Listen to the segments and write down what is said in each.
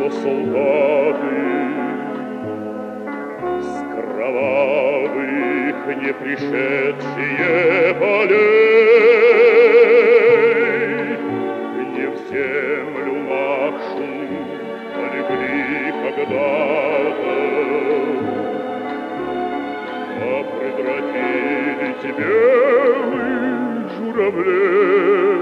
что солдаты с кровавых не пришедшие полей, не в землю нашу полегли когда-то, а предотвратили белых журавлей.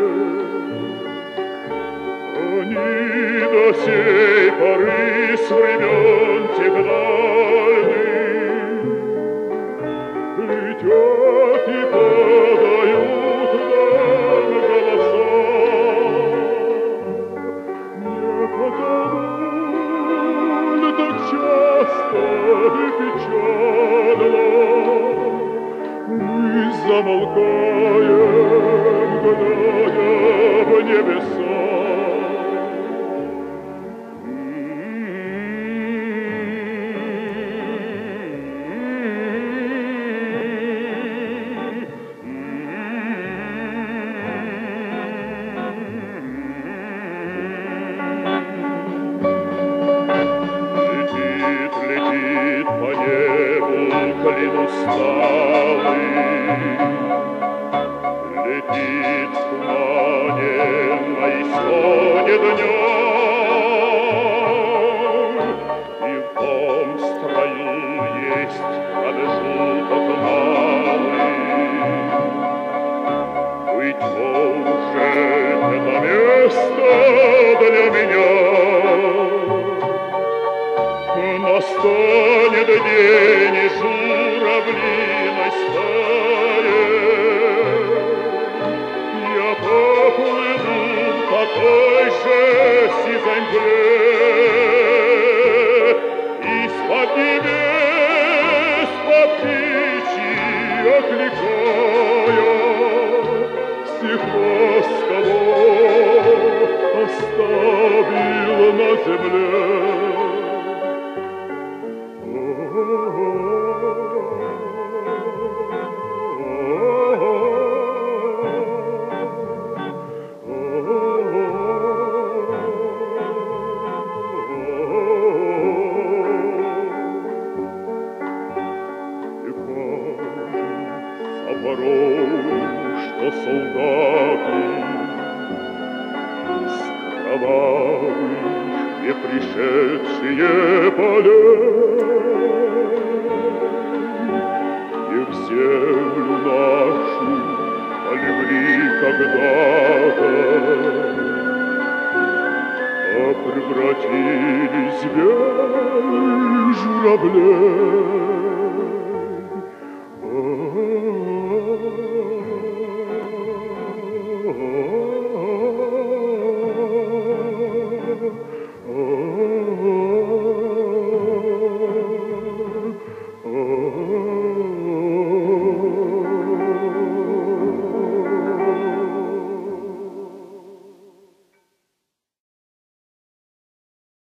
Они до сей поры с времен тех дальних летят и подают нам голоса. Не потому ли так часто и печально мы замолкаем, глядя в небеса? Летит по небу клин усталый, летит в тумане на исходе дня, и в том строю есть промежуток малый. Быть может, это место для меня. Настанет день, и журавлиной стае я поплыву по той же сизой мгле, из-под небес по птичьи окликая всех вас, кого оставил на земле. Что солдаты с кровавых не пришедшие полей, и в землю нашу